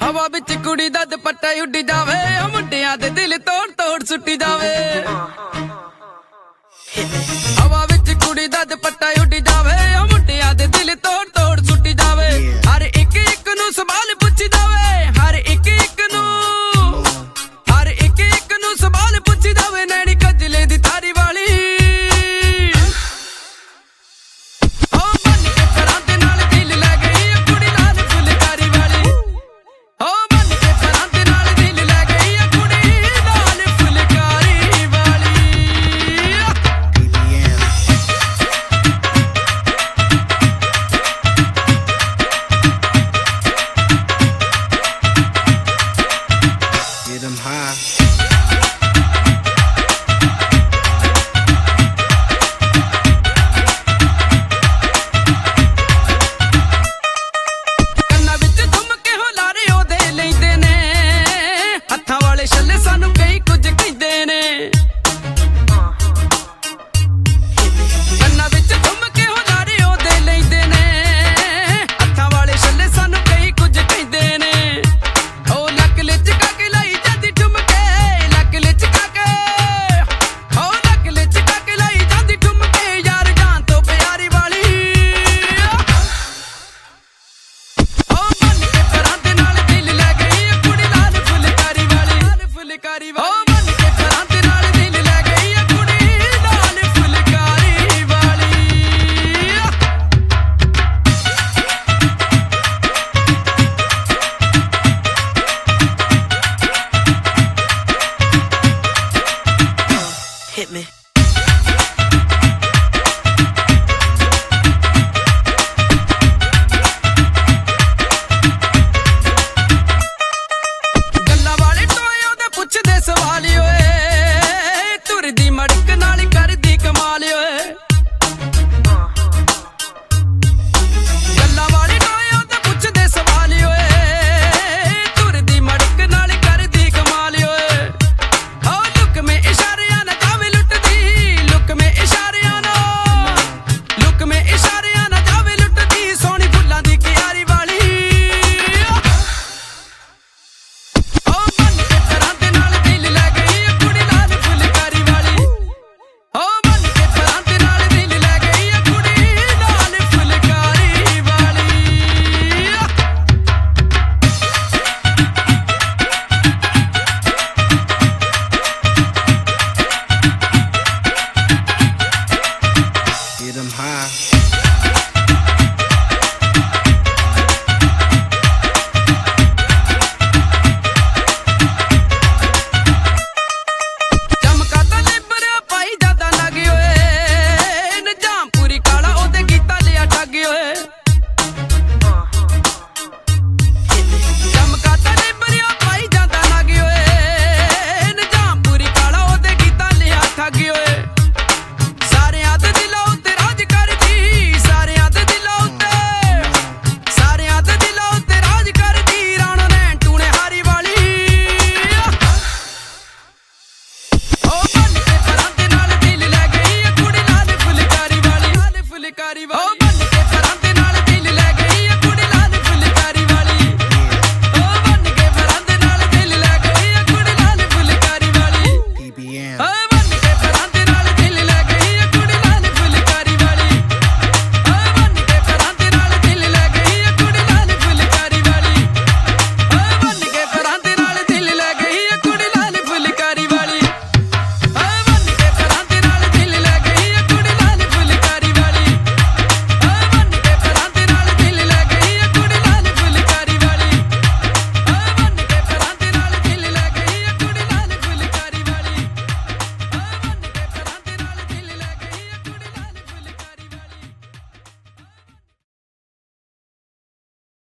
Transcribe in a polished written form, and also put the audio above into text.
ਹਵਾ ਵਿੱਚ ਕੁੜੀ ਦਾ ਦੁਪੱਟਾ ਉੱਡ ਜਾਵੇ, ਉਹ ਮੁੰਡਿਆਂ ਦੇ ਦਿਲ ਤੋੜ ਤੋੜ ਸੁੱਟੀ ਜਾਵੇ। ਹਵਾ ਵਿੱਚ ਕੁੜੀ ਦਾ ਦੁਪੱਟਾ ਉੱਡ ਜਾਵੇ, ਉਹ ਮੁੰਡਿਆਂ ਦੇ ਦਿਲ ਤੋੜ ਤੋੜ ਸੁੱਟੀ ਜਾਵੇ। ਹਰ ਇੱਕ ਇੱਕ ਨੂੰ ਸਵਾਲ ਪੁੱਛ ਜਾਵੇ, ਹਰ ਇੱਕ ਇੱਕ ਨੂੰ ਸਵਾਲ ਪੁੱਛ ਜਾਵੇ। ਨੈਣੀ ਕਜਲੇ ਦੀ ਤਾਰੀ ਵਾਲੀ ਸਾਨੂੰ ਕਈ ਕੁਝ ਕਹਿੰਦੇ ਨੇ। ਕੰਨਾਂ ਵਿੱਚ ਘੁੰਮ ਕੇ ਹੁਲਾਰੇ ਉਹਦੇ ਲੈਂਦੇ ਨੇ, ਹੱਥਾਂ ਵਾਲੇ ਛੱਲੇ ਸਾਨੂੰ ਕਈ ਕੁਝ ਕਹਿੰਦੇ ਨੇ। ਉਹ ਲੱਕ ਲਿਚਕਾ ਕੇ ਲਾਈ ਜਾਂਦੀ ਠੁਮਕੇ, ਲੱਕ ਲਿਚਕਾ ਕੇ, ਉਹ ਲੱਕ ਲਿਚਕਾ ਕੇ ਲਾਈ ਜਾਂਦੀ ਠੁਮਕੇ। ਯਾਰ ਜਾਨ ਤੋਂ ਪਿਆਰੀ ਵਾਲੀ ਉਹ ਮੰਨ ਕੇ ਪਰਾਂ ਦੇ ਨਾਲ ਦਿਲ ਲੈ ਗਈ ਕੁੜੀ ਲਾਲ ਫੁਲਕਾਰੀ ਵਾਲੀ, ਫੁਲਕਾਰੀ ਵਾਲੀ। Hit me. ਗੱਲਾਂ ਵਾਲੇ ਟੋਏ ਉਹਦੇ ਪੁੱਛਦੇ ਸਵਾਲ